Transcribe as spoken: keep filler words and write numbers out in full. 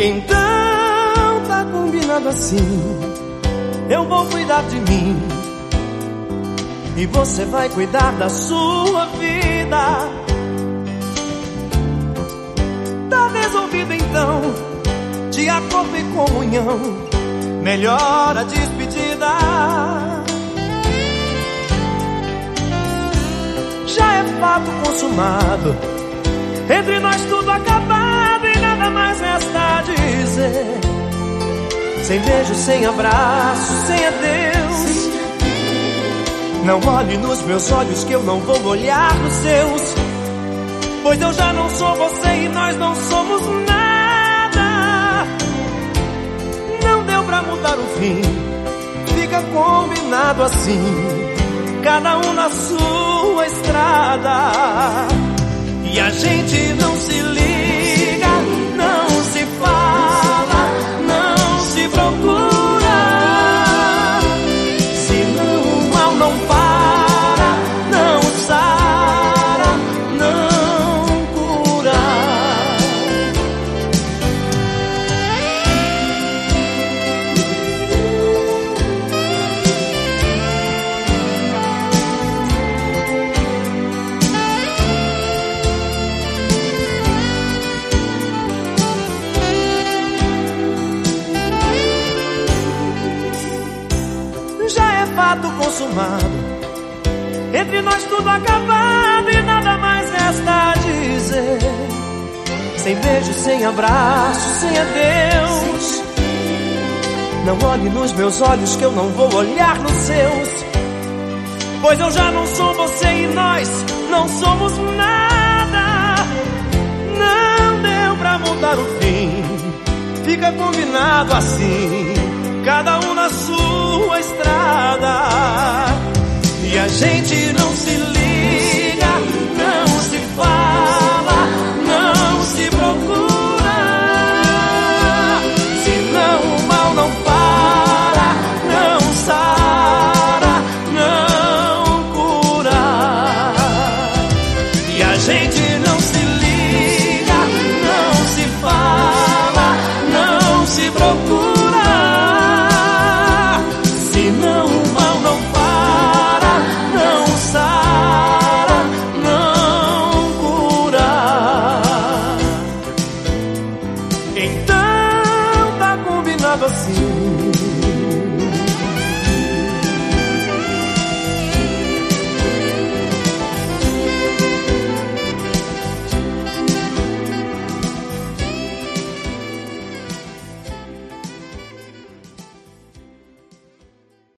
Então tá combinado assim, eu vou cuidar de mim e você vai cuidar da sua vida. Tá resolvido então, de acordo e comunhão, melhor a despedida. Já é fato consumado, entre nós tudo acabado e nada mais resta a dizer. Sem beijo, sem abraço, sem adeus. Não olhe nos meus olhos que eu não vou olhar nos seus, pois eu já não sou você e nós não somos nada. Não deu pra mudar o fim, fica combinado assim, cada um na sua estrada. E a gente não se liga, não se fala, não se procura. Senão o mal não para, não sara, não cura. Fato consumado, entre nós tudo acabado e nada mais resta a dizer. Sem beijo, sem abraço, sem adeus. Não olhe nos meus olhos que eu não vou olhar nos seus, pois eu já não sou você e nós não somos nada. Não deu pra mudar o fim, fica combinado assim, cada um na sua estrada. E a gente não se liga, não se fala, não se procura. Senão o mal não para, não sara, não cura. E a gente não se liga,